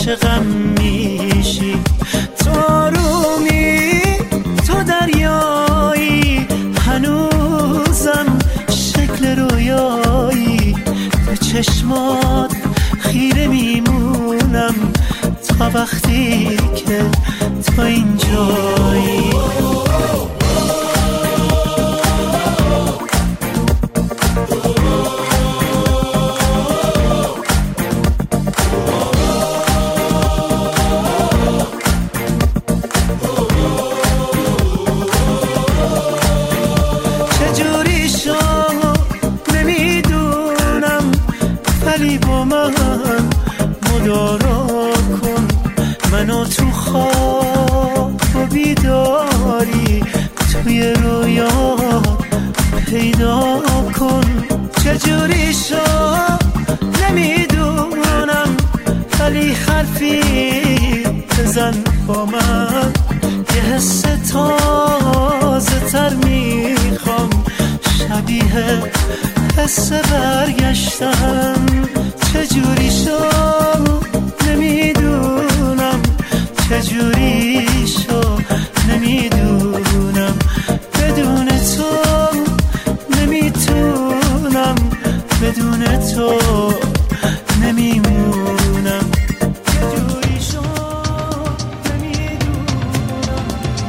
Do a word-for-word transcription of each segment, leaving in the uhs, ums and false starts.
عاشقم میشی. تو رومی تو دریایی، هنوزم شکل رویایی. تو چشمات خیره میمونم تا وقتی که تو اینجایی. چجوری شد نمیدونم، ولی با من مدارا کن. منو تو خواب و بیداری توی رویا پیدا کن. چجوری شد نمیدونم، ولی حرفی بزن با من. یه حس تازه تر میخوام، شبیه حس برگشتن. چجوری شد نمیدونم، چجوری شد نمیدونم. بدون تو نمیتونم، بدون تو نمیمونم. چجوری شد نمیدونم،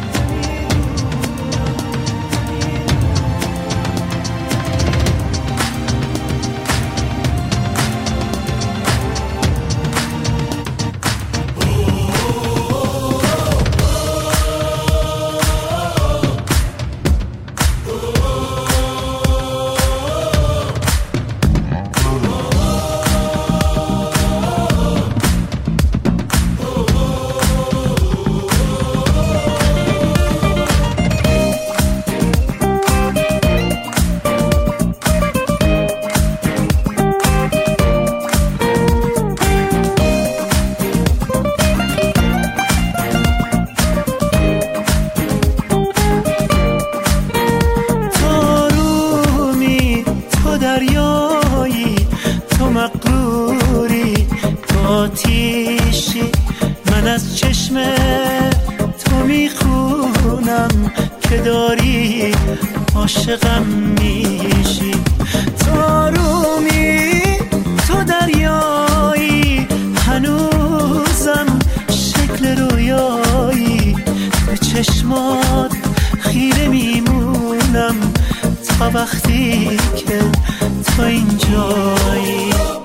دریایی. تو مغروری، تو آتیشی، من از چشم تو میخونم که داری عاشقم میشی. تو رومی تو دریایی، هنوزم شکل رویایی. به چشمات خیره میمونم تا وقتی که تو اینجایی.